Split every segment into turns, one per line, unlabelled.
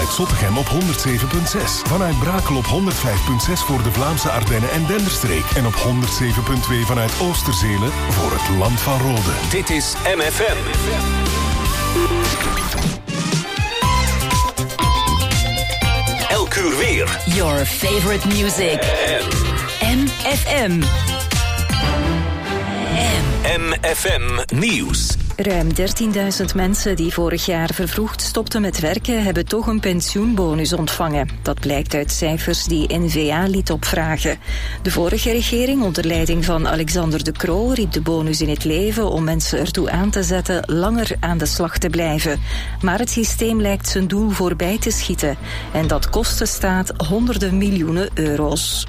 vanuit Zottegem op 107.6. Vanuit Brakel op 105.6 voor de Vlaamse Ardennen en Denderstreek. En op 107.2 vanuit Oosterzele voor het Land van Rode.
Dit is MFM. Elk uur weer.
Your favorite music. MFM.
MFM Nieuws.
Ruim 13.000 mensen die vorig jaar vervroegd stopten met werken hebben toch een pensioenbonus ontvangen. Dat blijkt uit cijfers die N-VA liet opvragen. De vorige regering onder leiding van Alexander De Croo riep de bonus in het leven om mensen ertoe aan te zetten langer aan de slag te blijven. Maar het systeem lijkt zijn doel voorbij te schieten. En dat kost de staat honderden miljoenen euro's.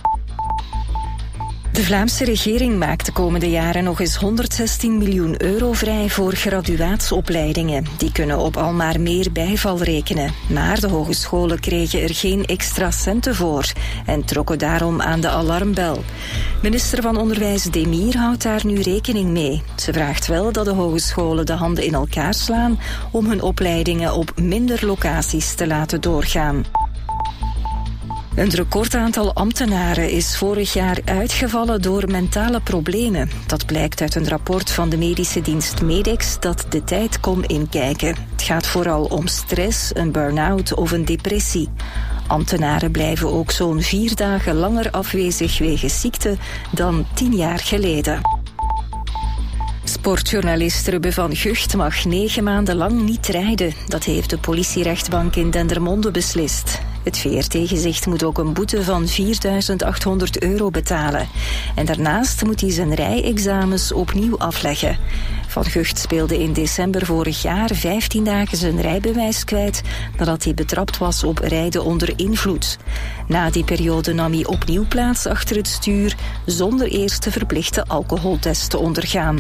De Vlaamse regering maakt de komende jaren nog eens 116 miljoen euro vrij voor graduaatsopleidingen. Die kunnen op al maar meer bijval rekenen. Maar de hogescholen kregen er geen extra centen voor en trokken daarom aan de alarmbel. Minister van Onderwijs Demir houdt daar nu rekening mee. Ze vraagt wel dat de hogescholen de handen in elkaar slaan om hun opleidingen op minder locaties te laten doorgaan. Een recordaantal ambtenaren is vorig jaar uitgevallen door mentale problemen. Dat blijkt uit een rapport van de medische dienst Medex dat de tijd kon inkijken. Het gaat vooral om stress, een burn-out of een depressie. Ambtenaren blijven ook zo'n 4 dagen langer afwezig wegens ziekte dan 10 jaar geleden. Sportjournalist Rubbe van Gucht mag 9 maanden lang niet rijden. Dat heeft de politierechtbank in Dendermonde beslist. Het VRT-gezicht moet ook een boete van €4.800 betalen. En daarnaast moet hij zijn rijexamens opnieuw afleggen. Van Gucht speelde in december vorig jaar 15 dagen zijn rijbewijs kwijt nadat hij betrapt was op rijden onder invloed. Na die periode nam hij opnieuw plaats achter het stuur zonder eerst de verplichte alcoholtest te ondergaan.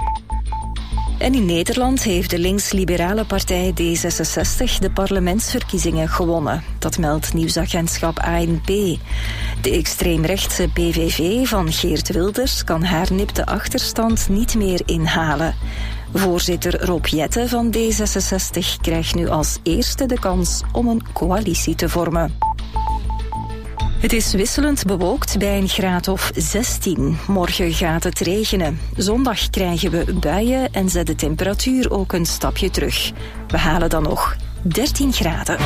En in Nederland heeft de links-liberale partij D66 de parlementsverkiezingen gewonnen. Dat meldt nieuwsagentschap ANP. De extreemrechtse PVV van Geert Wilders kan haar nipte achterstand niet meer inhalen. Voorzitter Rob Jetten van D66 krijgt nu als eerste de kans om een coalitie te vormen. Het is wisselend bewolkt bij een graad of 16. Morgen gaat het regenen. Zondag krijgen we buien en zet de temperatuur ook een stapje terug. We halen dan nog 13 graden.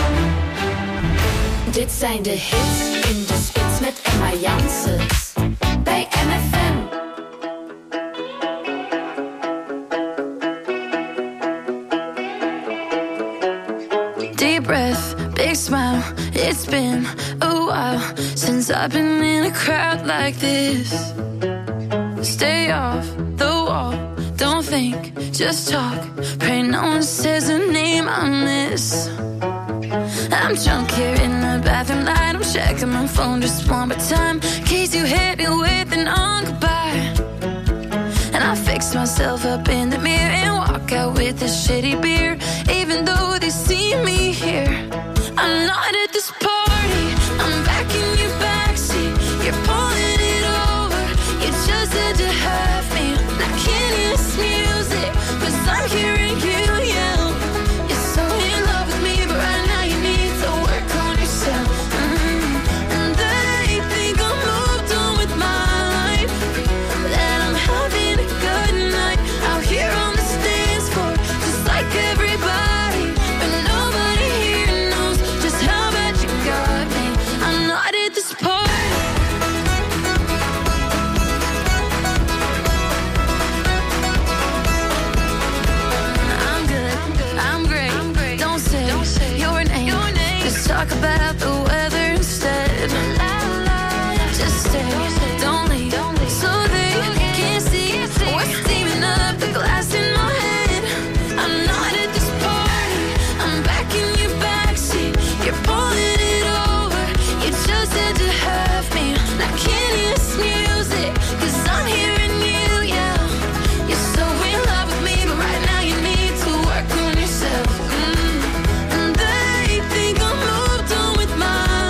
Dit zijn de hits in de spits met Emma Janssens bij MFM.
Deep breath, big smile. It's been a while since I've been in a crowd like this. Stay off the wall, don't think, just talk. Pray no one says a name I miss. I'm drunk here in the bathroom light. I'm checking my phone just one more time, in case you hit me with an goodbye. And I fix myself up in the mirror and walk out with a shitty beer. Even though they see me here, I'm not at this party. I'm back in your backseat. You're pulling it over. You just had to have me. I can't hear this music, 'cause I'm hearing you yell. You're so in love with me, but right now you need to work on yourself. And they think I'm moved on with my life, that I'm having a good night out here on the dance floor, just like everybody. But nobody here knows just how bad you got me. I'm not at this party. I'm good, I'm great. Don't say your name. Just talk about the weather instead. Just stay, don't leave, so they can't see what's steaming up the glass in my head. I'm not at this party. I'm back in your backseat. You're pulling it over. You just had to have me. I can't hear this music, 'cause I'm hearing you yell. You're so in love with me, but right now you need to work on yourself. And they think I'm moved on with my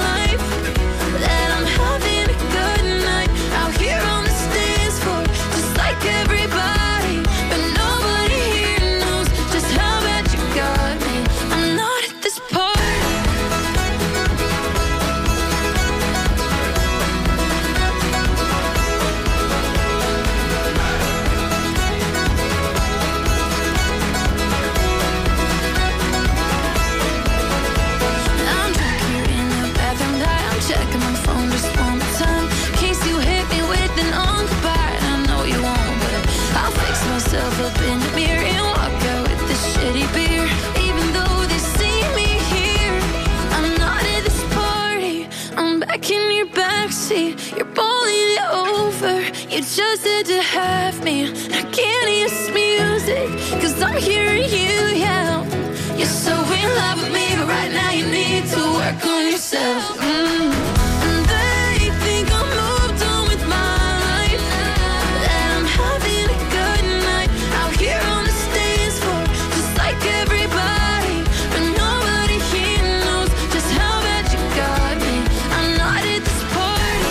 see you're pulling it over. You just had to have me. I can't hear this music, 'cause I'm hearing you yell. You're so in love with me, but right now you need to work on yourself. And they think I'm moved on with my life, that I'm having a good night out here on the dance floor, just like everybody, but nobody here knows just how bad you got me. I'm not at this party.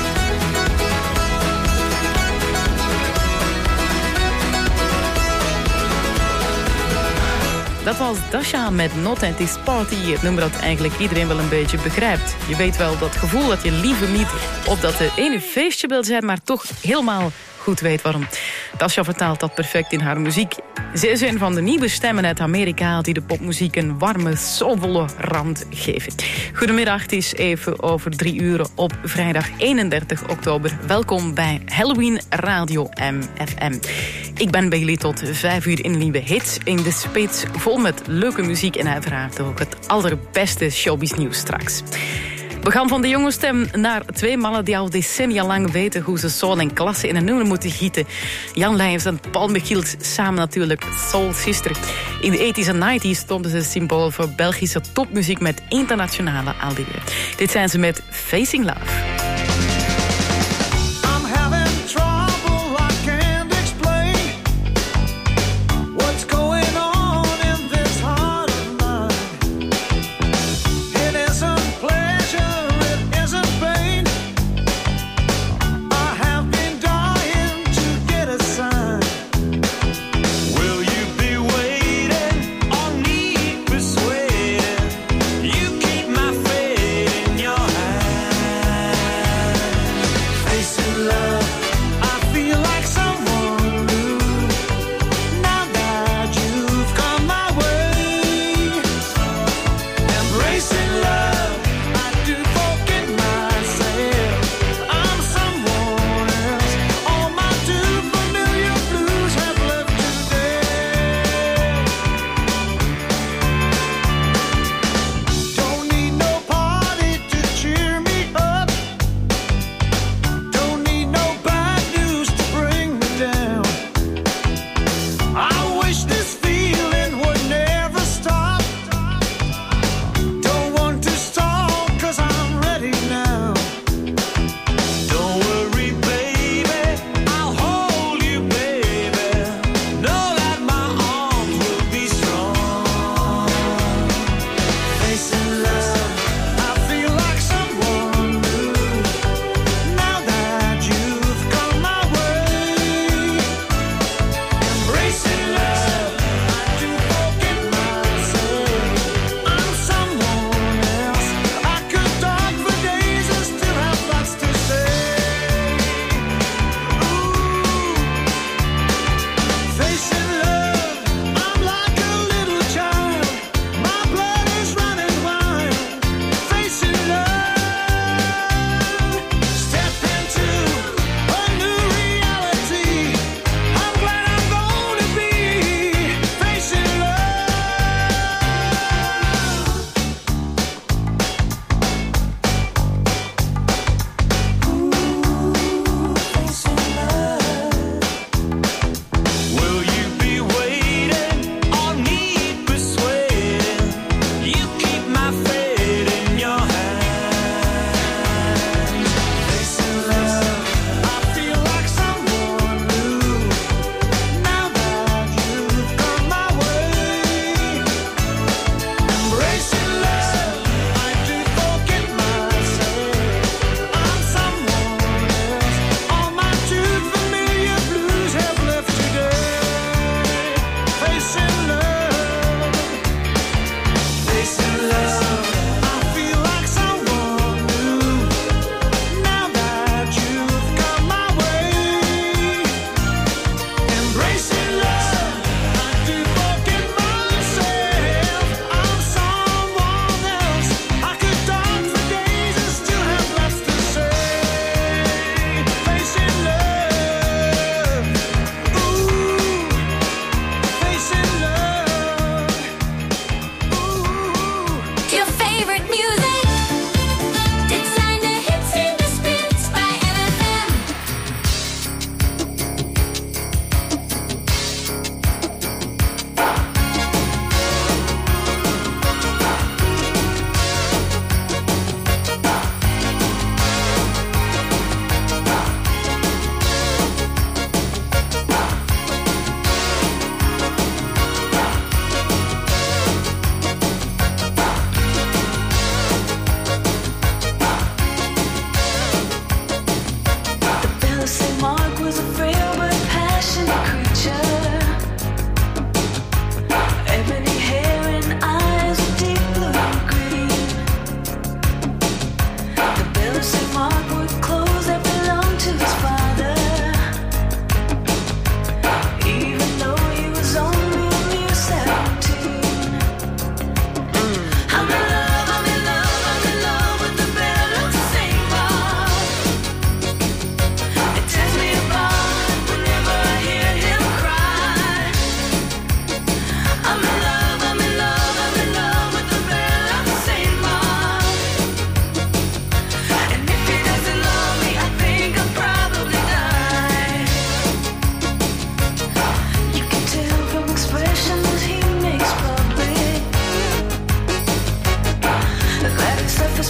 Dat was Dasha met Not at This Party. Het nummer dat eigenlijk iedereen wel een beetje begrijpt. Je weet wel dat gevoel dat je liever niet op dat ene feestje wil zijn, maar toch helemaal goed weet waarom. Dasha vertaalt dat perfect in haar muziek. Ze is een van de nieuwe stemmen uit Amerika die de popmuziek een warme, soulvolle rand geven. Goedemiddag, het is even over 3 uur op vrijdag 31 oktober. Welkom bij Halloween Radio MFM. Ik ben bij jullie tot 5 uur in nieuwe hits in de spits, vol met leuke muziek en uiteraard ook het allerbeste showbiz nieuws straks. We gaan van de jonge stem naar 2 mannen die al decennia lang weten hoe ze soul en klasse in een nummer moeten gieten. Jan Leijers en Paul Michiels, samen natuurlijk Soul Sister. In de 80s en 90s stonden ze symbool voor Belgische topmuziek met internationale allure. Dit zijn ze met Facing Love.
You keep my faith in your hands.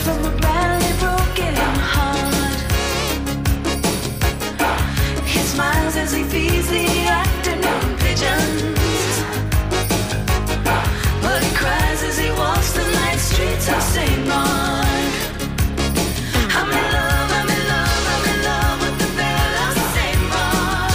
from a badly broken heart. He smiles as he feeds the afternoon pigeons, but he cries as he walks the night streets of St. Mark. I'm in love, I'm in love, I'm in love with the bell of St. Mark.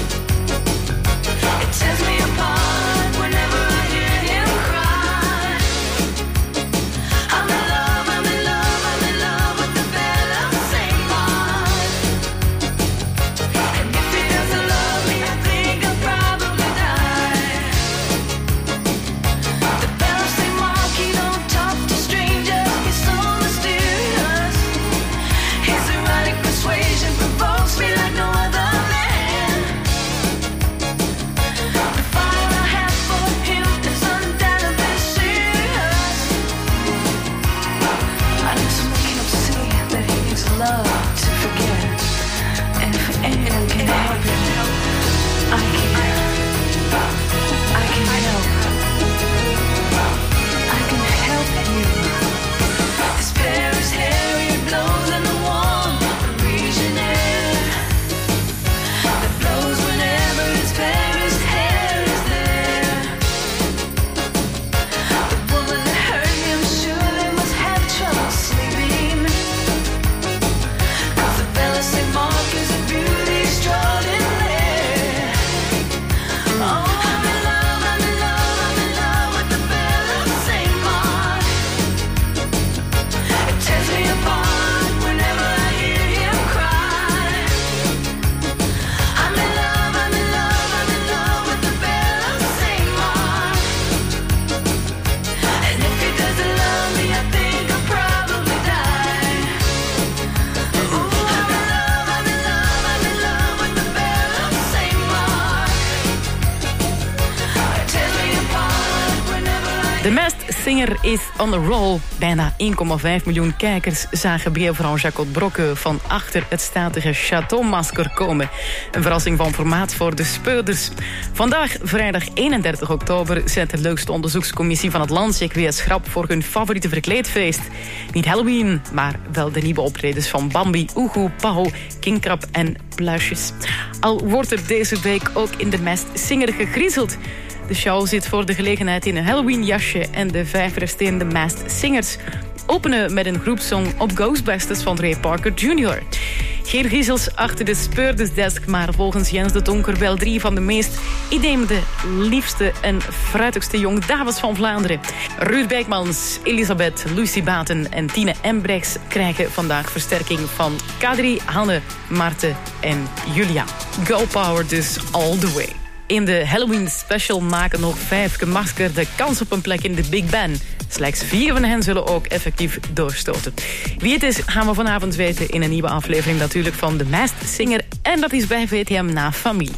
It tears me apart whenever I hear him cry. I'm in love, I'm in love, I'm in love with the bell of St. Mark. And if he doesn't love me, I think I'll probably die. The bell of St. Mark, he don't talk to strangers, he's so mysterious. His erotic persuasion provokes me like no other man. The fire I have for him is undoubtedly serious. I just make him see that he needs love to forget. And if anyone can help him, I can help. I can help you. His hair is hairy, it blows in the warm Parisian air. That blows whenever his Paris hair is there. The woman that hurt him surely must have trouble sleeping, 'cause the bell of St. Mark is a beauty extraordinaire. Oh, I'm in love, I'm in love, I'm in love with the bell of St. Mark. It tears me apart whenever I hear him cry. I'm in love, I'm in love, I'm in love with the bell of St. Mark. And if he doesn't love me, I think I'll probably die. Ooh, I'm in love, I'm in love, I'm in love with the bell of St. Mark. It tears me apart whenever I
De Masked Singer is on the roll. Bijna 1,5 miljoen kijkers zagen Beervrouw Jacot Brokke van achter het statige Chateau-masker komen. Een verrassing van formaat voor de speurders. Vandaag, vrijdag 31 oktober, zet de leukste onderzoekscommissie van het land zich weer schrap voor hun favoriete verkleedfeest. Niet Halloween, maar wel de nieuwe optredens van Bambi, Oegoe, Paho, Kingkrab en Pluisjes. Al wordt er deze week ook in de Masked Singer gegriezeld. De show zit voor de gelegenheid in een Halloween-jasje en de 5 resterende Masked Singers openen met een groepsong op Ghostbusters van Ray Parker Jr. Geen griezels achter de speurdersdesk, maar volgens Jens de Donker wel 3 van de meest innemende, liefste en fruitigste jong dames van Vlaanderen. Ruud Bijkmans, Elisabeth, Lucie Baten en Tine Embrechts krijgen vandaag versterking van Kadri, Hanne, Maarten en Julia. Girl power dus all the way. In de Halloween special maken nog 5 gemaskerden kans op een plek in de Big Ben. Slechts 4 van hen zullen ook effectief doorstoten. Wie het is, gaan we vanavond weten in een nieuwe aflevering natuurlijk van The Masked Singer. En dat is bij VTM na familie.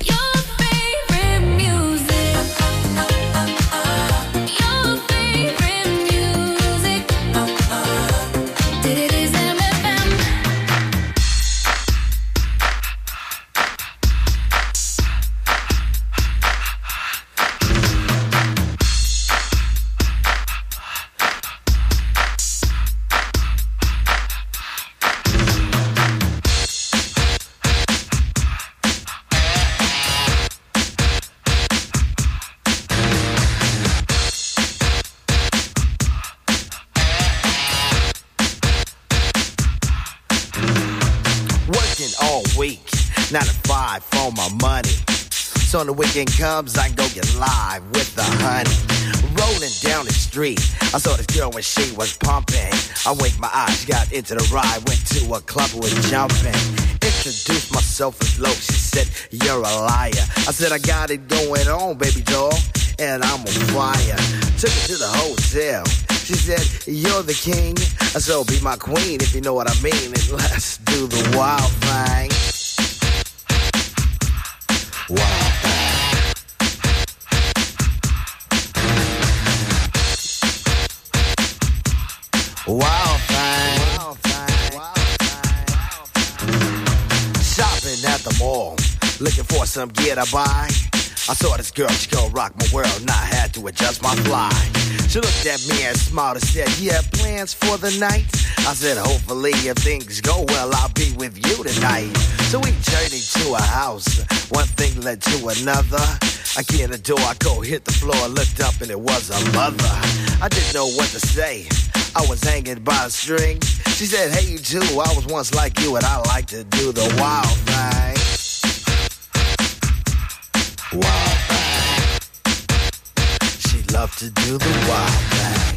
week, 9 to 5 for my money. So when the weekend comes, I go get live with the honey. Rolling down the street, I saw this girl when she was pumping. I winked my eyes, got into the ride, went to a club, was jumping. Introduced myself as low, she said, you're a liar. I said, I got it going on, baby doll, and I'm on fire. Took her to the hotel. She said, you're the king, so be my queen if you know what I mean. And let's do the wild thing. Wild thing. Wild thing. Wild thing. Wild thing. Shopping at the mall, looking for some gear to buy. I saw this girl, she gon' rock my world, and I had to adjust my fly. She looked at me and smiled and said, you have plans for the night? I said, hopefully if things go well, I'll be with you tonight. So we journeyed to a house, one thing led to another. I get in the door, I go hit the floor, looked up and it was a mother. I didn't know what to say, I was hanging by a string. She said, hey you too, I was once like you and I like to do the wild thing. Wild thing. She loved to do the wild thing.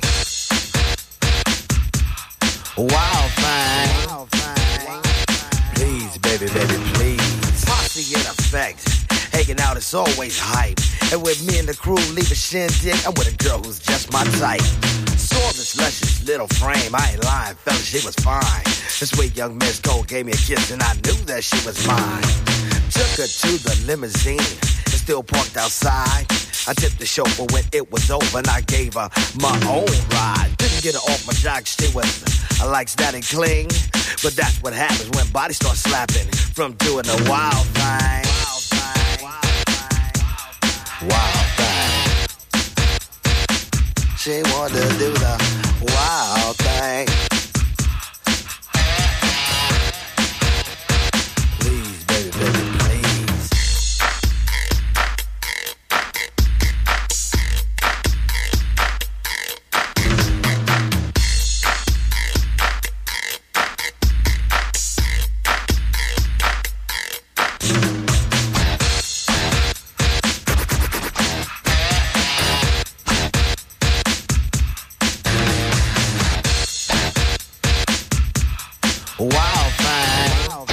Wild thing. Wild thing. Please, baby, baby, please. Posse in effect. Hanging out is always hype. And with me and the crew leave a shindig, I'm with a girl who's just my type. Saw this luscious little frame, I ain't lying, fella, she was fine. This sweet young Miss Cole gave me a kiss and I knew that she was mine. Took her to the limousine, it's still parked outside. I tipped the chauffeur when it was over and I gave her my own ride. Didn't get her off my jock, she was, I likes that and cling. But that's what happens when bodies start slapping from doing the wild thing. Wild thing. She wanted to do the wild thing. Please, baby, baby, please. Wild thing.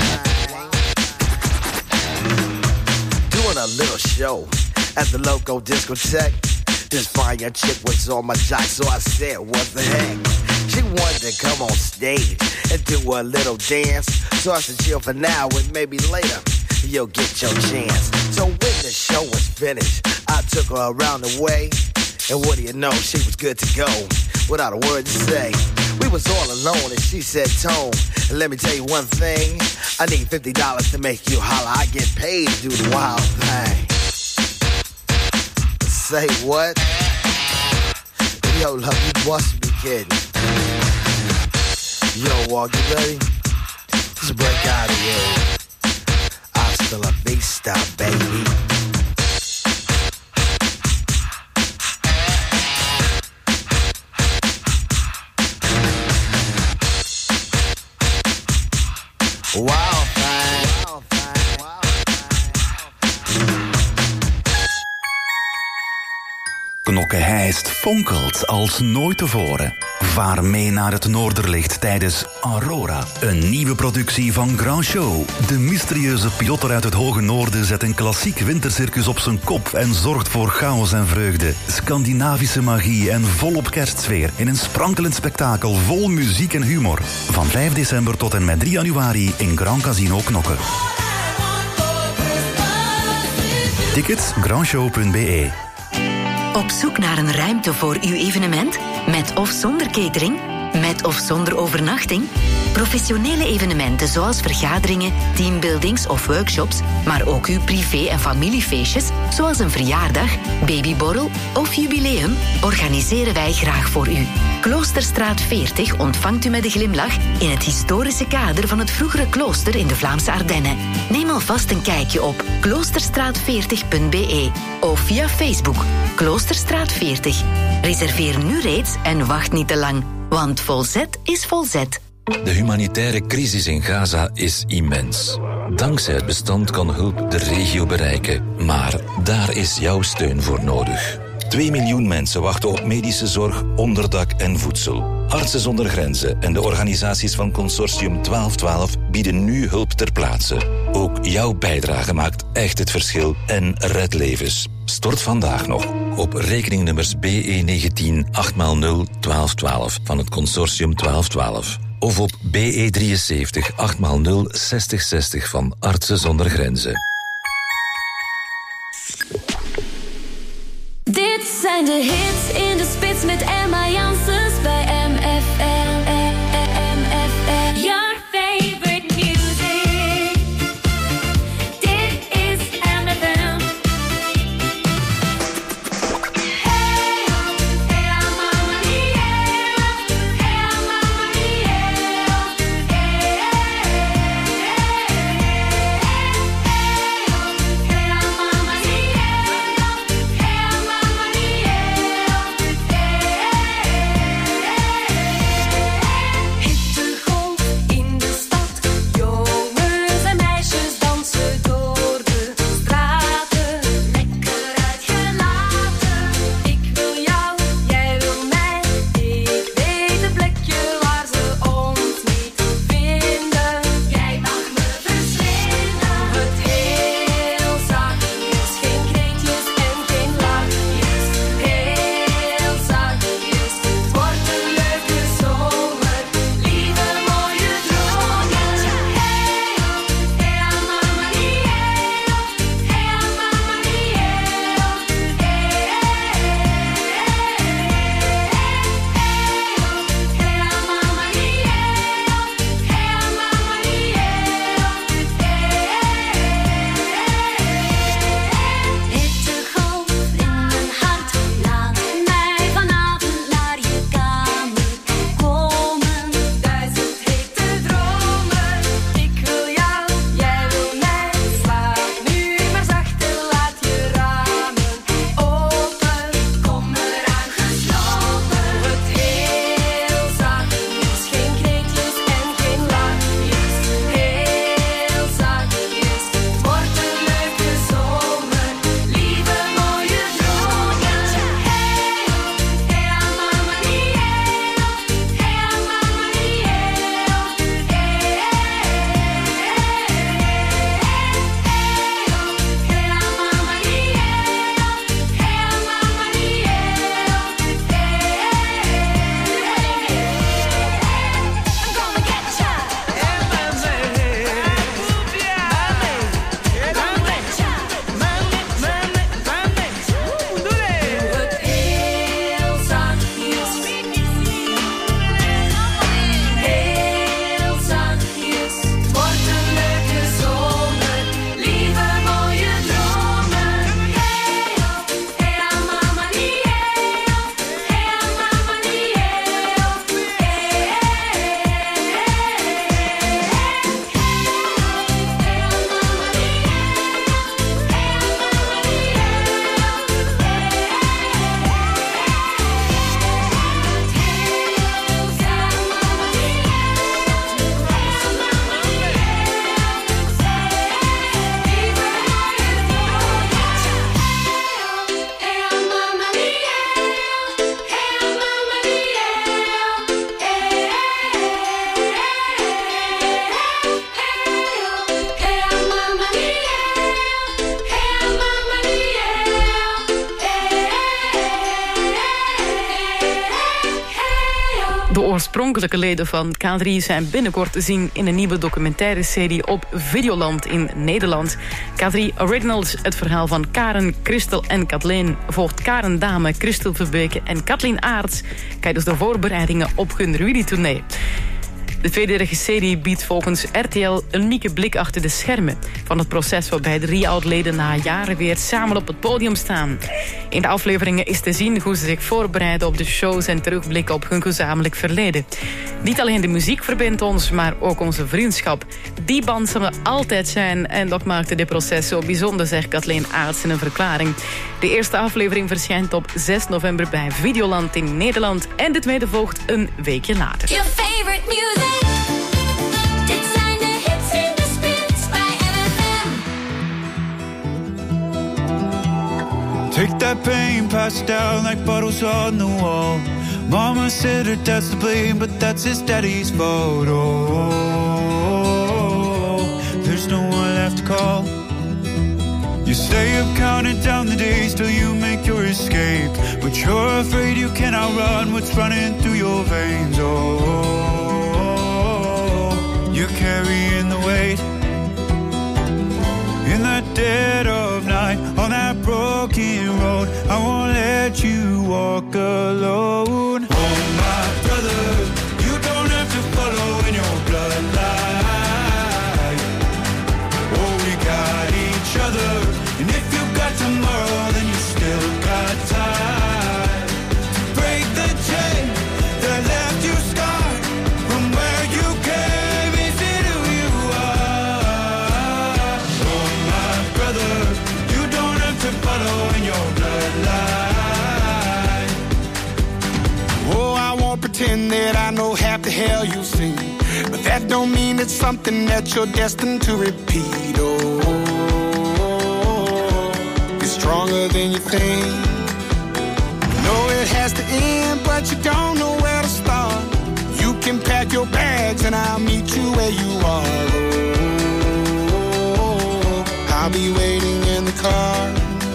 Doing a little show at the local discotheque. This fine young chick was on my jock, so I said, what the heck? She wanted to come on stage and do a little dance. So I said, chill for now and maybe later you'll get your chance. So when the show was finished, I took her around the way. And what do you know, she was good to go without a word to say. We was all alone and she said, Tone, let me tell you one thing. I need $50 to make you holler. I get paid to do the wild thing. Say what? Yo, love, you must be kidding. Yo, Walk, you ready? Let's break out of here. Hasta la vista, baby. Wild thing. Wild thing. Wild thing.
Knokke-Heist fonkelt als nooit tevoren. Vaar mee naar het Noorderlicht tijdens Aurora. Een nieuwe productie van Grand Show. De mysterieuze piloter uit het Hoge Noorden zet een klassiek wintercircus op zijn kop en zorgt voor chaos en vreugde. Scandinavische magie en volop kerstsfeer in een sprankelend spektakel vol muziek en humor. Van 5 december tot en met 3 januari in Grand Casino Knokke. Tickets grandshow.be.
Op zoek naar een ruimte voor uw evenement? Met of zonder catering? Met of zonder overnachting? Professionele evenementen zoals vergaderingen, teambuildings of workshops, maar ook uw privé- en familiefeestjes, zoals een verjaardag, babyborrel of jubileum, organiseren wij graag voor u. Kloosterstraat 40 ontvangt u met een glimlach in het historische kader van het vroegere klooster in de Vlaamse Ardennen. Neem alvast een kijkje op kloosterstraat40.be of via Facebook Kloosterstraat 40. Reserveer nu reeds en wacht niet te lang, want volzet is volzet.
De humanitaire crisis in Gaza is immens. Dankzij het bestand kan hulp de regio bereiken. Maar daar is jouw steun voor nodig. 2 miljoen mensen wachten op medische zorg, onderdak en voedsel. Artsen zonder Grenzen en de organisaties van Consortium 1212 bieden nu hulp ter plaatse. Ook jouw bijdrage maakt echt het verschil en redt levens. Stort vandaag nog op rekeningnummers BE19 8x0 1212 van het Consortium 1212. Of op BE73 8x0 6060 van Artsen zonder Grenzen.
Dit zijn de hits in de spits met Emma Janssens bij MFM. Your favorite music. Dit is MFM.
De oorspronkelijke leden van K3 zijn binnenkort te zien in een nieuwe documentaire serie op Videoland in Nederland. K3 Originals, het verhaal van Karen, Christel en Kathleen, volgt Karen Dame, Christel Verbeke en Kathleen Aerts tijdens de voorbereidingen op hun Rudy-tournee. De tweedelige serie biedt volgens RTL een unieke blik achter de schermen van het proces waarbij de 3 oud-leden na jaren weer samen op het podium staan. In de afleveringen is te zien hoe ze zich voorbereiden op de shows en terugblikken op hun gezamenlijk verleden. Niet alleen de muziek verbindt ons, maar ook onze vriendschap. Die band zal er altijd zijn en dat maakte dit proces zo bijzonder, zegt Kathleen Aerts in een verklaring. De eerste aflevering verschijnt op 6 november bij Videoland in Nederland en de tweede volgt een weekje later.
Your favorite music. Dit zijn de hits in de spits bij MFM.
Take that pain, pass it down like bottles on the wall. Mama said her dad's to blame, but that's his daddy's fault. Oh, there's no one left to call. You stay up counting down the days till you make your escape, but you're afraid you cannot run what's running through your veins. Oh, you're carrying the weight in the dead of night on that broken road. I won't let you walk alone. Oh my brother, you don't have to follow in your bloodline. Oh, we got each other, and if you got tomorrow, then you still got time to break the chain that left you scarred from where you came. Is it who you are? Oh my brother, you don't have to follow in your bloodline.
Oh, I won't pretend that I know half the hell you've seen, but that don't mean it's something that you're destined to repeat. Oh, it's stronger than you think. You know it has to end, but you don't know where to start. You can pack your bags and I'll meet you where you are. Oh, I'll be waiting in the car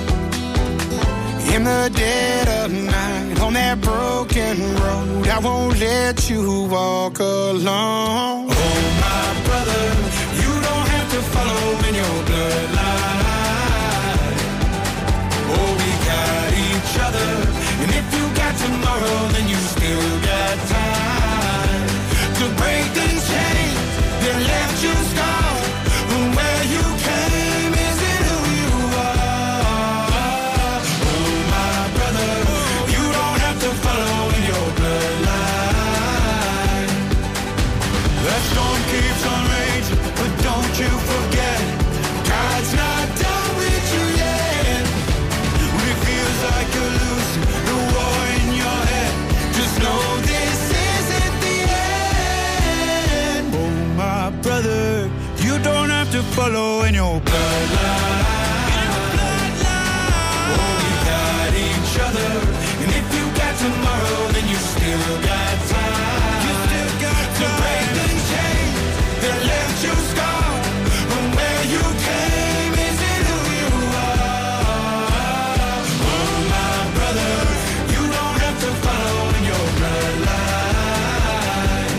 in the dead of night on that broken road. I won't let you walk alone.
Oh my brother, you don't have to follow in your bloodline. Oh, we got each other, and if you got tomorrow, then you still got time to break the chains that left you scarred from where you came. Is it who you are? Oh my brother, you don't have to follow in your bloodline. That storm keeps on raging, but don't you forget, God's not done with you yet. When it feels like you're losing the war in your head, just know this isn't the end. Oh my brother, you don't have to follow in your bloodline. Oh, we got each other, and if you got tomorrow, then you still got time. You still got time to break the chains that left you scarred from where you came. Is it who you are? Oh my brother, you don't have to follow in your bloodline.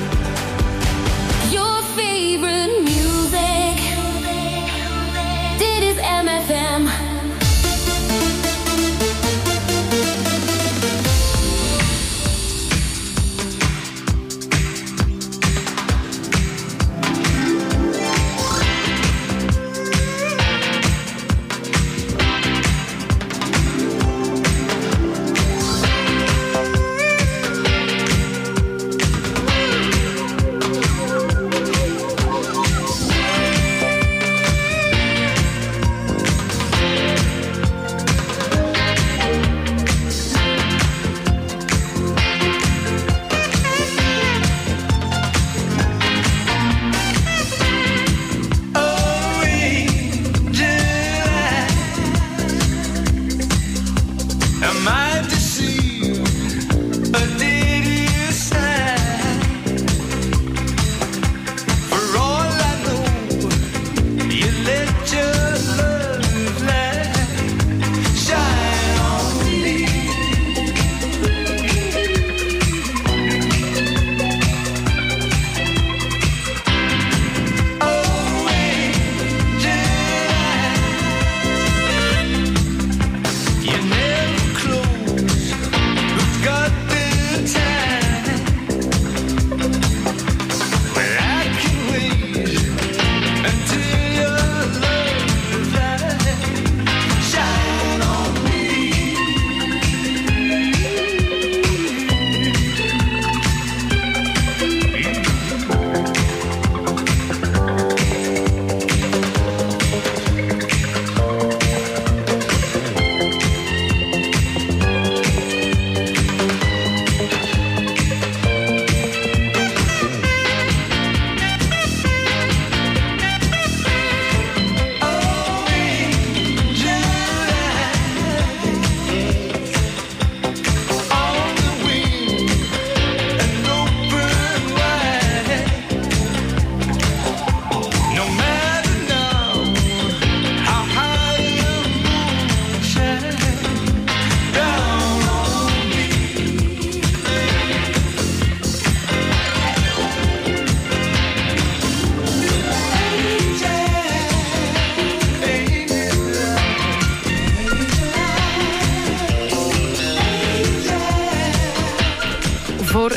Your favorite music. Dit is MFM.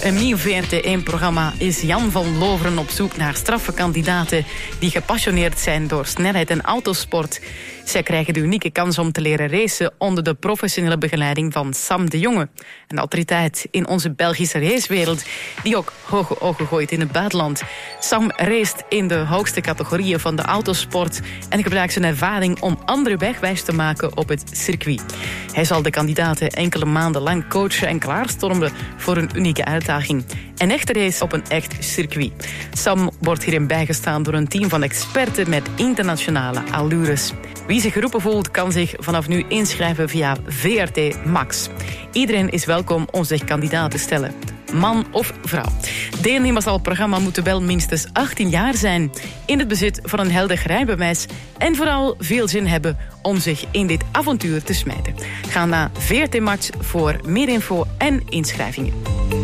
een nieuw VRT1-programma is Jan van Loveren op zoek naar straffe kandidaten die gepassioneerd zijn door snelheid en autosport. Zij krijgen de unieke kans om te leren racen onder de professionele begeleiding van Sam de Jonge. Een autoriteit in onze Belgische racewereld die ook hoge ogen gooit in het buitenland. Sam raced in de hoogste categorieën van de autosport en gebruikt zijn ervaring om anderen wegwijs te maken op het circuit. Hij zal de kandidaten enkele maanden lang coachen en klaarstormen voor een unieke uitdaging. Een echte race op een echt circuit. Sam wordt hierin bijgestaan door een team van experten met internationale allures. Wie zich geroepen voelt, kan zich vanaf nu inschrijven via VRT Max. Iedereen is welkom om zich kandidaat te stellen. Man of vrouw. Deelnemers aan het programma moeten wel minstens 18 jaar zijn, in het bezit van een helder rijbewijs en vooral veel zin hebben om zich in dit avontuur te smijten. Ga naar VRT Max voor meer info en inschrijvingen.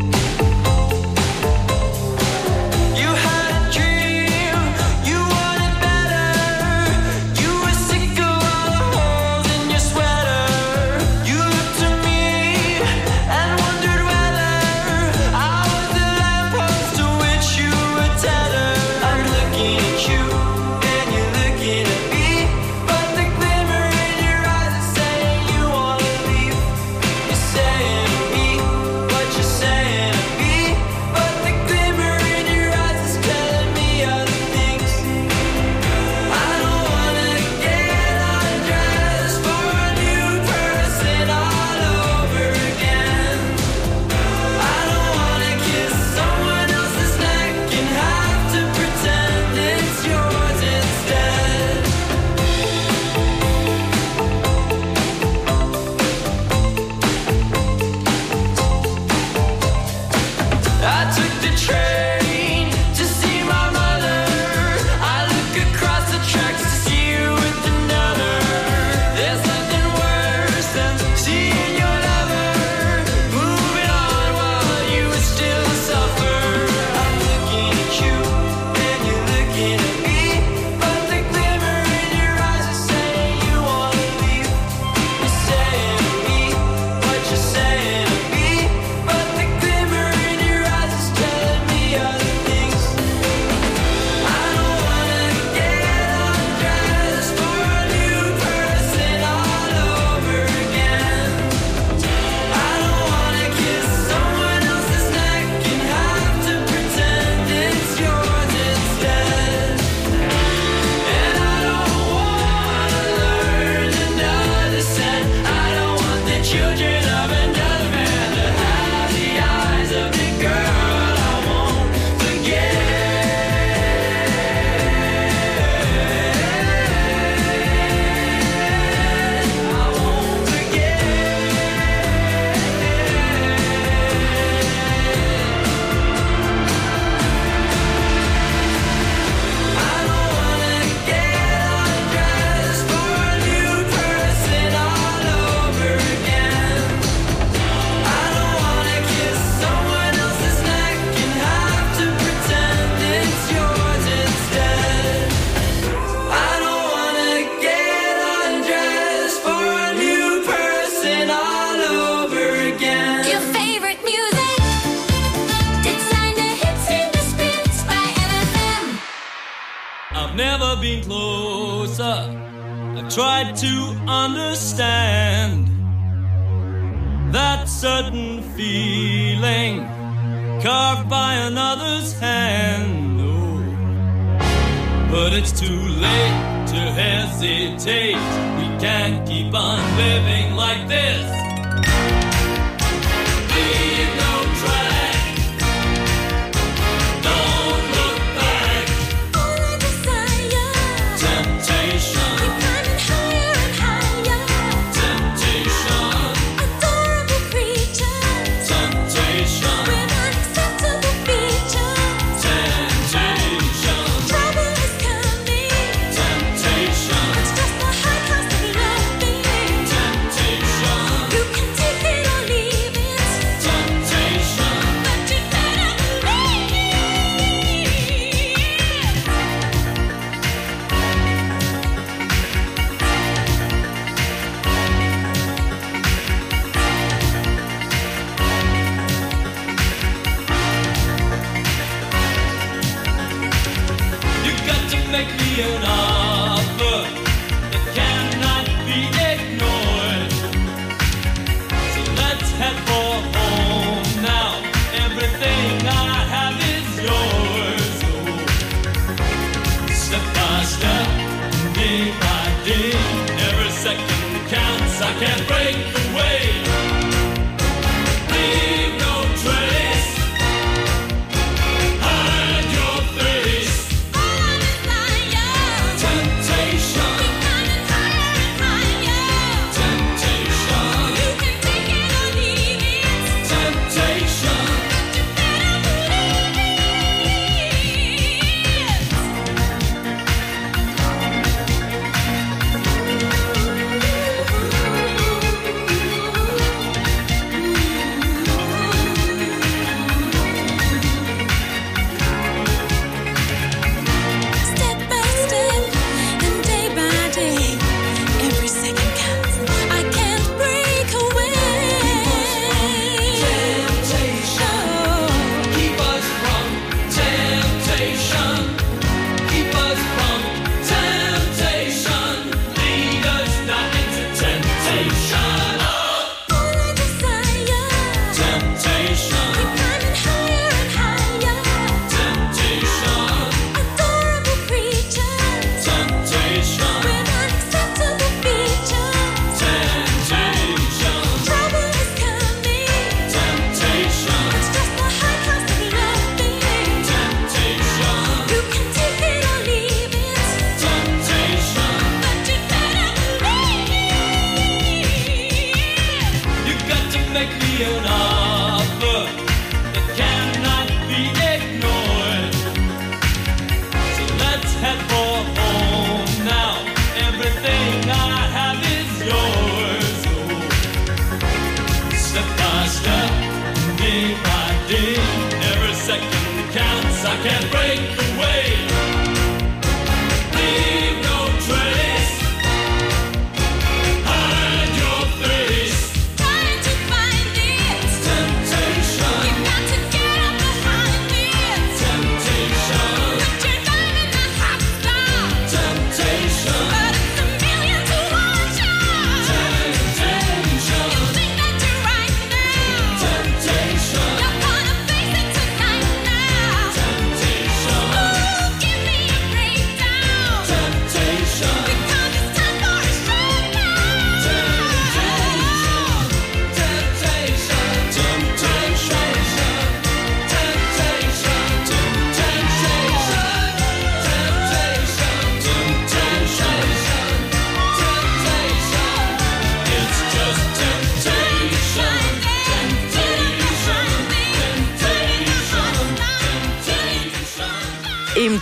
Tried to understand that certain feeling carved by another's hand. Oh, but it's too late to hesitate. We can't keep on living like this. Leave no track. Don't look back. Only desire. Temptation.
Temptation.
make me an offer that cannot be ignored. So let's head for home now. Everything I have is yours. Oh, step by step, day by day, every second counts. I can't break away. Leave no trace. Hide your face. Temptation. Temptation. You can take it or leave it. Temptation.
In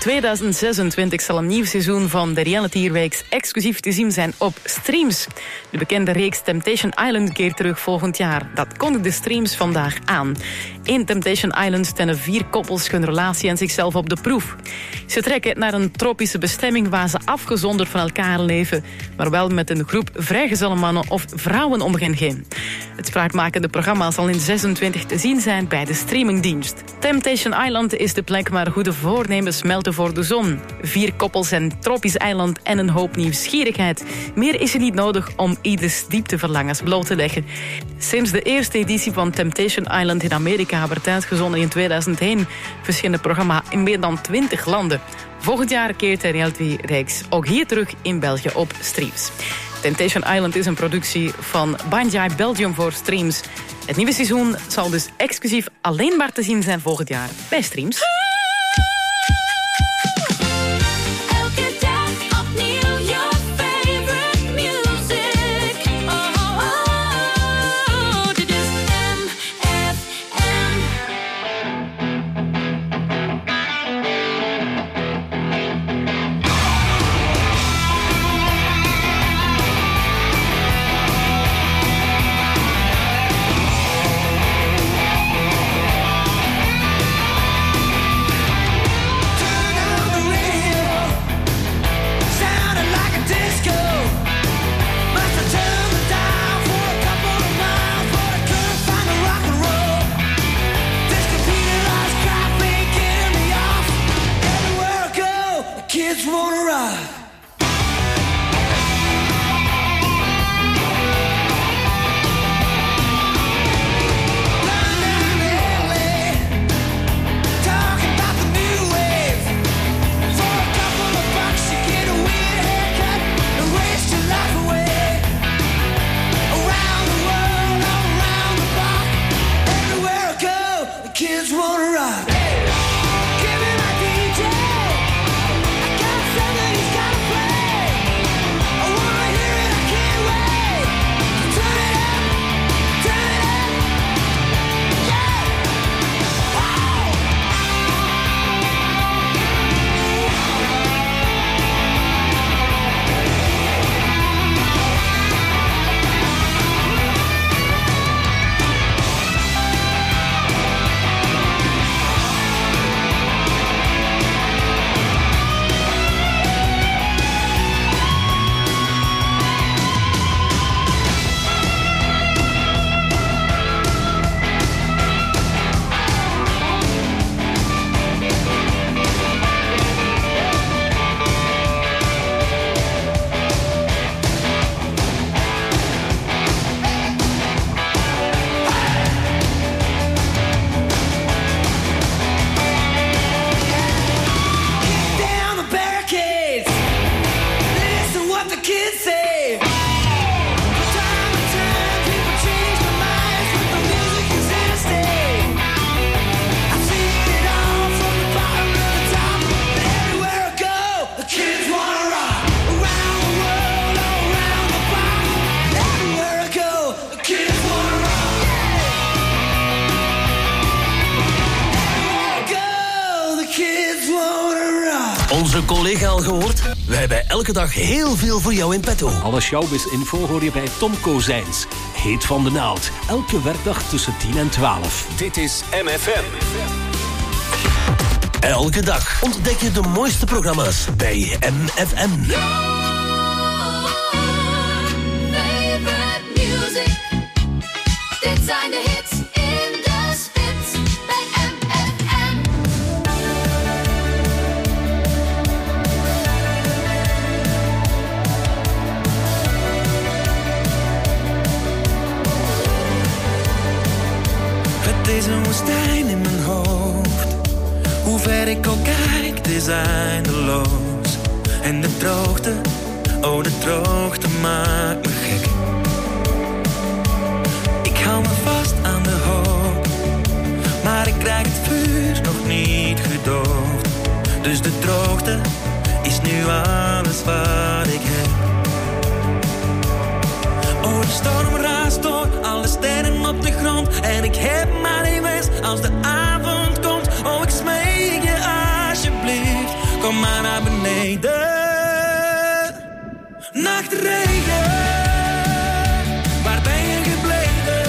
2026 zal een nieuw seizoen van de reality-reeks exclusief te zien zijn op Streams. De bekende reeks Temptation Island keert terug volgend jaar. Dat kondigde Streams vandaag aan. In Temptation Island stellen 4 koppels hun relatie en zichzelf op de proef. Ze trekken naar een tropische bestemming waar ze afgezonderd van elkaar leven, maar wel met een groep vrijgezelle mannen of vrouwen om hen heen. Het spraakmakende programma zal in 26 te zien zijn bij de streamingdienst. Temptation Island is de plek waar goede voornemens melden voor de zon. 4 koppels en tropisch eiland en een hoop nieuwsgierigheid. Meer is er niet nodig om ieders diepteverlangens bloot te leggen. Sinds de eerste editie van Temptation Island in Amerika werd uitgezonden in 2001... verscheen het programma in meer dan 20 landen. Volgend jaar keert de reality-reeks ook hier terug in België op Streams. Temptation Island is een productie van Banjai Belgium voor Streams. Het nieuwe seizoen zal dus exclusief alleen maar te zien zijn volgend jaar bij Streams.
kids wanna rock.
Onze collega al gehoord? Wij hebben elke dag heel veel voor jou in petto.
Alle showbiz-info hoor je bij Tom Kozijns. Heet van de naald. Elke werkdag tussen 10 en 12.
Dit is MFM.
Elke dag ontdek je de mooiste programma's bij MFM.
Favorite music. Dit zijn de hits in de spits bij MFM.
Het is een woestijn in mijn hoofd. Hoe ver ik ook kijk, het is eindeloos. En de droogte, oh de droogte maakt me gek. Ik hou me vast aan de hoop, maar ik krijg het vuur nog niet gedoofd. Dus de droogte is nu alles wat ik heb. Oh, de storm raast door, alle sterren op de grond. En ik heb maar één wens als de avond komt. Oh, ik smeek je alsjeblieft, kom maar naar beneden. Nachtregen, waar ben je gebleven?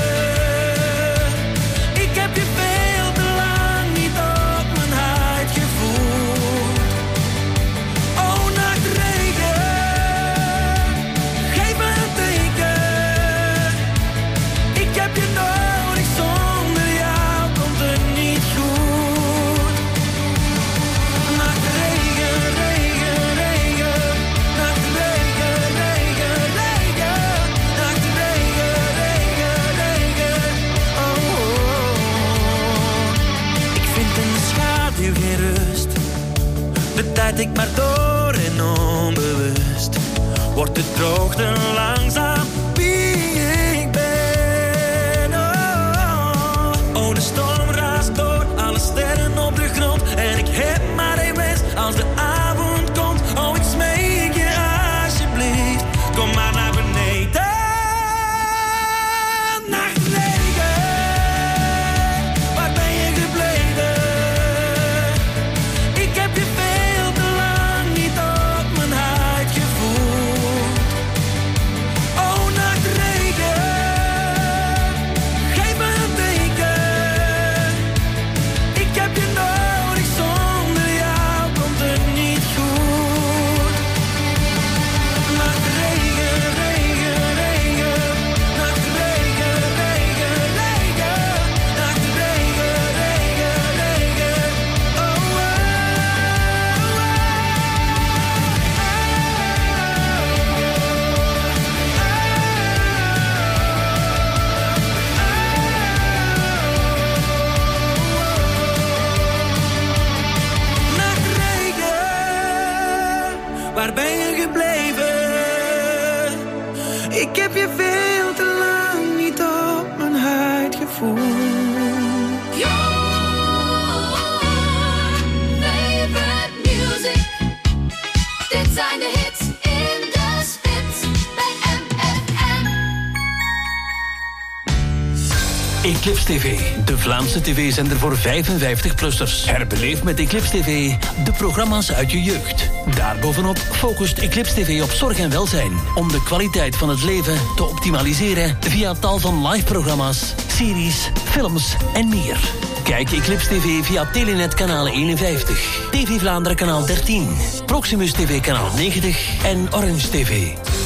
Ik heb je veel te lang niet op mijn huid gevoeld. Oh, nachtregen, geef me een teken. Ik heb je nodig, zonder jou komt het niet goed. Nachtregen, regen, regen. Nachtregen, regen, regen. Nachtregen, regen, regen. Oh, oh. Ik vind in de schaduw geen rust. De tijd ik maar door en onbewust. Wordt de droogte langzaam wie ik ben. Oh, oh, de storm raast door, alle sterren op de grond. En ik heb maar één wens als de avond komt. Oh, ik smeek je alsjeblieft, kom maar naar beneden. Nachtregen, waar ben je gebleven? Ik heb je veel te lang niet op mijn huid gevoeld. Oh, nachtregen, geef me een teken. Ik heb je nodig, zonder jou komt het niet goed. Nachtregen, regen, regen. Nachtregen, regen, regen. Nachtregen, regen, regen. Oh, oh, Nachtregen, waar ben je gebleven? Ik heb je veel te lang niet op mijn huid gevoeld.
Favorite music. Dit zijn de hits in de spits bij MFM.
Eclipse TV, de Vlaamse tv-zender voor 55-plussers. Herbeleef met Eclipse TV de programma's uit je jeugd. Daarbovenop focust Eclipse TV op zorg en welzijn. Om de kwaliteit van het leven te optimaliseren via tal van live-programma's, series, films en meer. Kijk Eclipse TV via Telenet kanaal 51, TV Vlaanderen kanaal 13, Proximus TV kanaal 90 en Orange TV.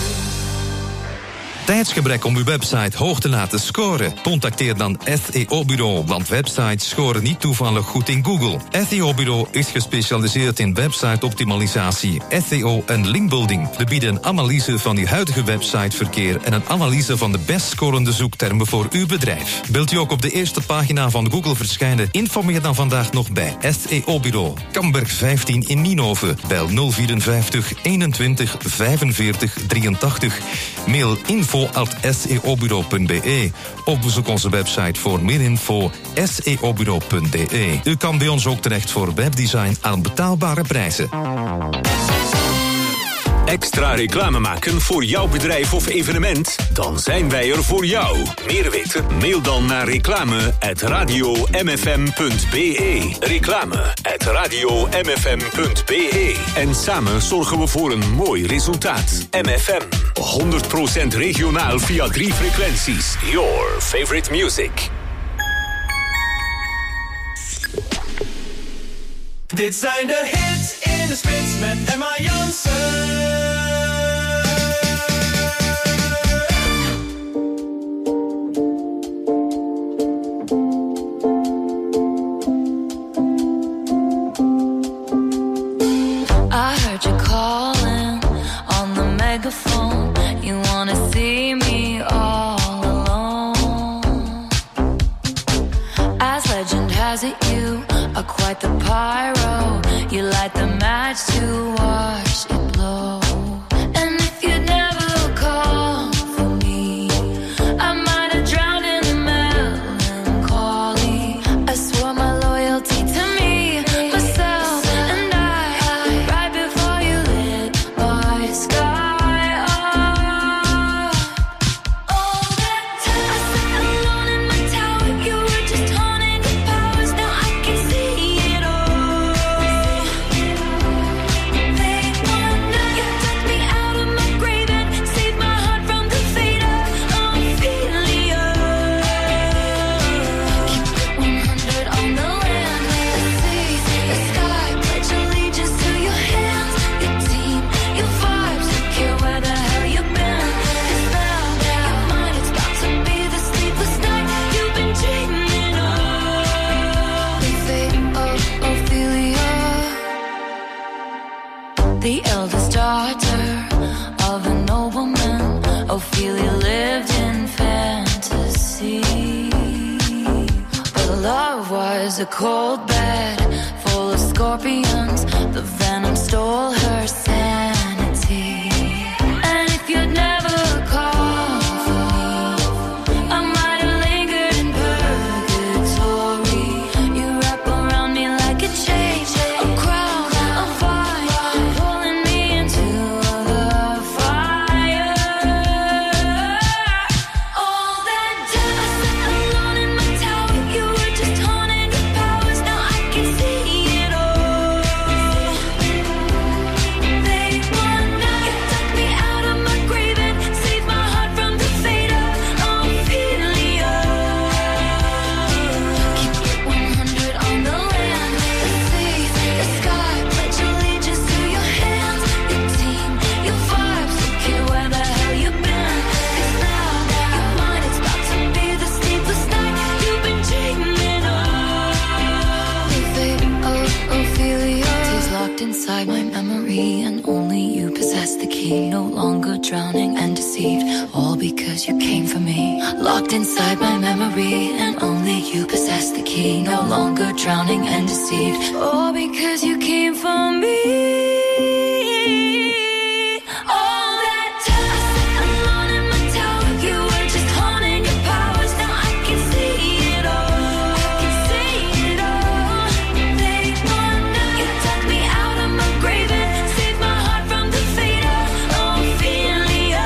Tijdsgebrek om uw website hoog te laten scoren? Contacteer dan SEO-bureau, want websites scoren niet toevallig goed in Google. SEO-bureau is gespecialiseerd in website-optimalisatie, SEO en linkbuilding. We bieden een analyse van uw huidige websiteverkeer en een analyse van de best scorende zoektermen voor uw bedrijf. Wilt u ook op de eerste pagina van Google verschijnen? Informeer dan vandaag nog bij SEO-bureau. Kamberg 15 in Nienhoven. Bel 054 21 45 83. Mail info@seobureau.be of bezoek onze website voor meer info seobureau.be. U kan bij ons ook terecht voor webdesign aan betaalbare prijzen.
Extra reclame maken voor jouw bedrijf of evenement? Dan zijn wij er voor jou. Meer weten? Mail dan naar reclame@radiomfm.be. Reclame@radiomfm.be. En samen zorgen we voor een mooi resultaat. MFM. 100% regionaal via 3 frequenties. Your favorite music.
Dit zijn de hits in de spits met Emma Jansen.
I heard you calling on the megaphone. You wanna see me all alone. As legend has it, you are quite the pyro. You light the match to watch it blow. And if you'd never call for me, I might have drowned in the melancholy. I swore my loyalty to me, myself, and I. Right before you lit my sky up. All that time I sat alone in my tower. You were just haunting the powers. Now I can see it all. They wonder you took me out of my grave and saved my heart from the fate of Ophelia. Keep it 100 on the land, the sea, the sky. Pledge allegiance to your hands, your team, your vibes. Don't care where the hell you've been. 'Cause now your mind, it's about to be the sleepless night you've been dreaming of. The fate of Ophelia. The eldest daughter of a nobleman, Ophelia lived in fantasy. But love was a cold bed full of scorpions. The venom stole her sanity. And if you'd never called for me, I might have lingered in purgatory. You wrap around me like a chain, a crown, a vine, pulling me into the fire. All that time I sat alone in my tower. You were just haunting the powers. Now I can see it all. They wonder you took me out of my grave and saved my heart from the fate of Ophelia. Keep it 100 on the land, the sea, the sky. Pledge allegiance to your hands, your team, your vibes. Don't care where the hell you've been. 'Cause now your mind, it's about to be the sleepless night you've been dreaming of. The fate of Ophelia is locked inside my memory, and only you possess the key. No longer drowning and deceived, all because you came for me. Locked inside my memory, and only you possess the key. No longer drowning and deceived, all because you came for me. All that time I sat alone in my tower. You were just haunting your powers. Now I can see it all. I can see it all. They wonder you took me out of my grave and saved my heart from the fate of Ophelia.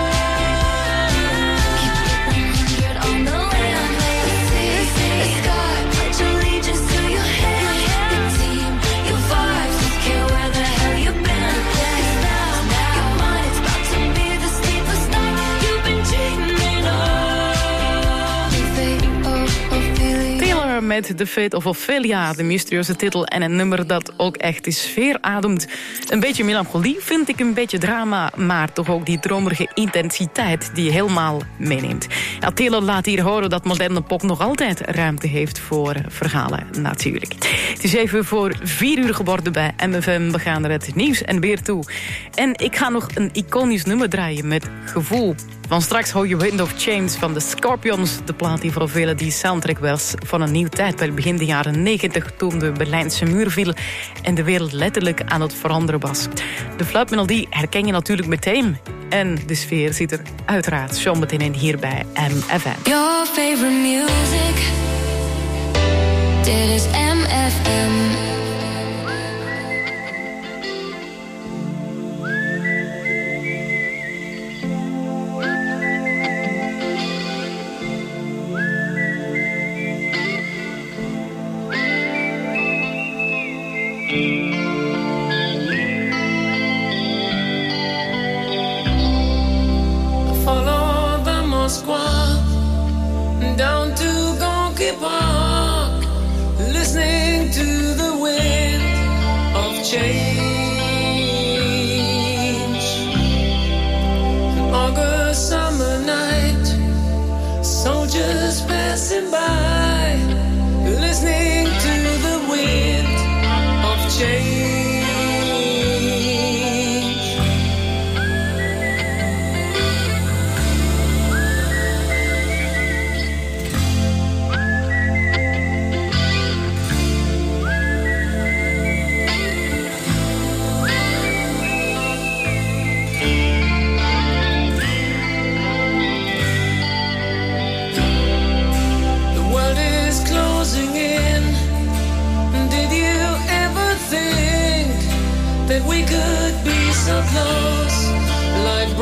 Keep it 100 on the land, the sea, the sky. Pledge allegiance to your hands, your team, your vibes. Don't care where the hell you've been. 'Cause now your mind, it's about to be the sleepless night you've been dreaming of. The fate of Ophelia.
Taylor met The Fate of Ophelia, de mysterieuze titel en een nummer dat ook echt de sfeer ademt. Een beetje melancholie vind ik, een beetje drama, maar toch ook die dromerige intensiteit die je helemaal meeneemt. Ja, Taylor laat hier horen dat moderne pop nog altijd ruimte heeft voor verhalen, natuurlijk. Het is even voor 4 uur geworden bij MFM. We gaan naar het nieuws en weer toe. En ik ga nog een iconisch nummer draaien met gevoel. Van straks hoor je Wind of Change van de Scorpions. De plaat die voor velen die soundtrack was van een nieuw tijdperk begin de jaren 90... toen de Berlijnse muur viel en de wereld letterlijk aan het veranderen was. De fluitmelodie herken je natuurlijk meteen. En de sfeer zit er uiteraard zometeen in hier bij MFM.
Your favorite music. Dit is MFM.
Follow the Moskwa down to Gonky Park, listening to the wind of change. An August summer night, soldiers passing by, listening to the wind of change. That we could be so close, like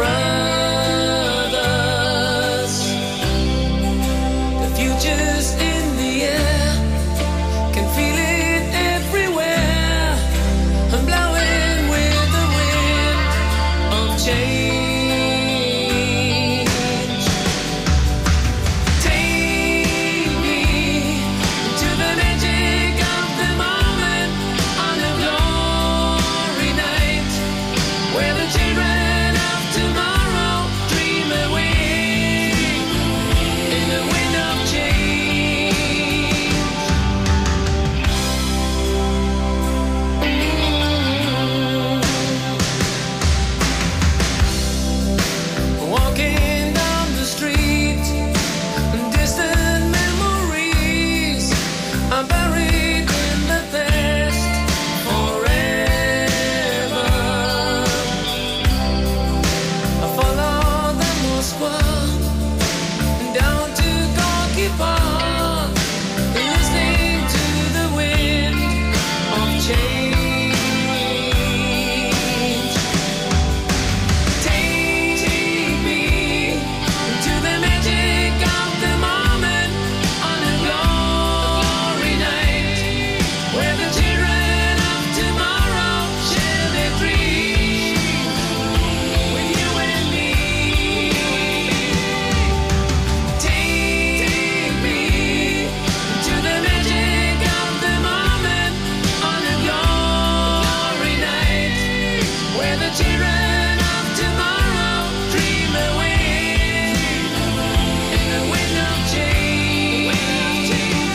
brothers. The future's in the air, can feel it everywhere. I'm blowing with the wind of change. Take me to the magic of the moment on a glory night, where the children of tomorrow dream away in the wind of change. Walking down the street, distant memories are buried in the past forever. I follow the Moskwa down to Gorky Park, listening to the wind of change. Take me to the magic of the moment on a glory night, where the children of tomorrow share their dreams with you and me. Take me to the magic of the moment on a glory night, where the children of tomorrow dream away in the wind of change.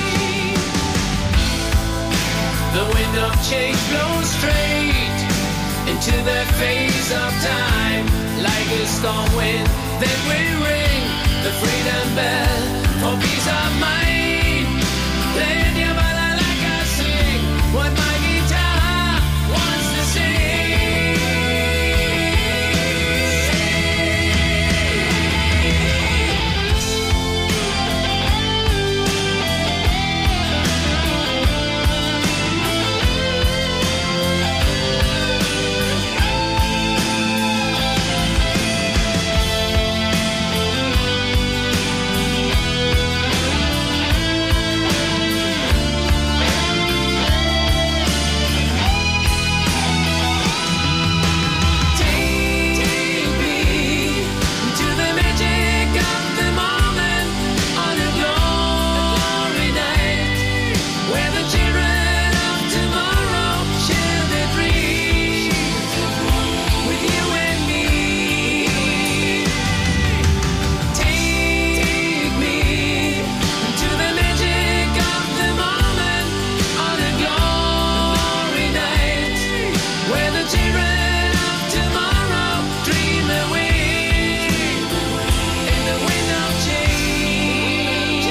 The wind of change blows straight into the face of time, like a storm wind that will ring the freedom bell for peace of mind. Play it, yeah, but I like I sing what my guitar wants to sing. Take me to the magic of the moment on a glory night, where the children of tomorrow share their dreams with you and me. Take me to the magic of the moment on a glory night, where the children of tomorrow dream away in the wind of change.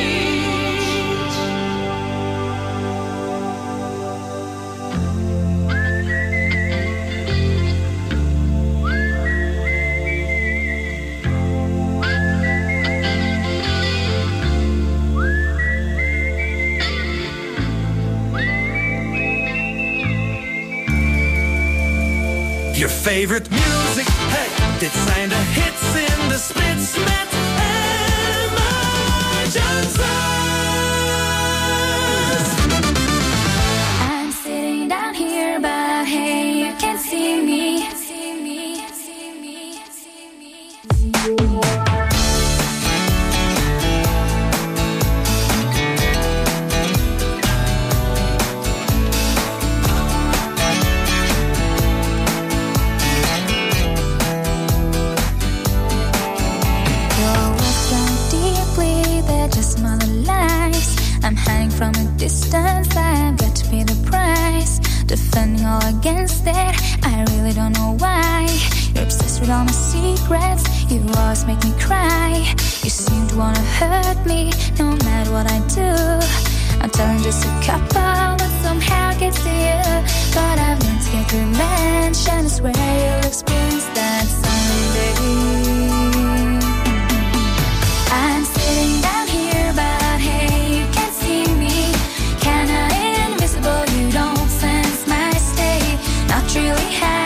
Your favorite music, hey, dit zijn de hits in de spits met Emma Johnson.
I'm sitting down here by
instead. I really don't know why. You're obsessed with all my secrets. You always make me cry. You seem to wanna hurt me, no matter what I do. I'm telling just a couple, but somehow gets to you. But I've learned to get revenge, and I swear you'll experience that someday. I'm sitting down here, but hey, you can't see me. Kinda invisible, you don't sense my state. Not really happy.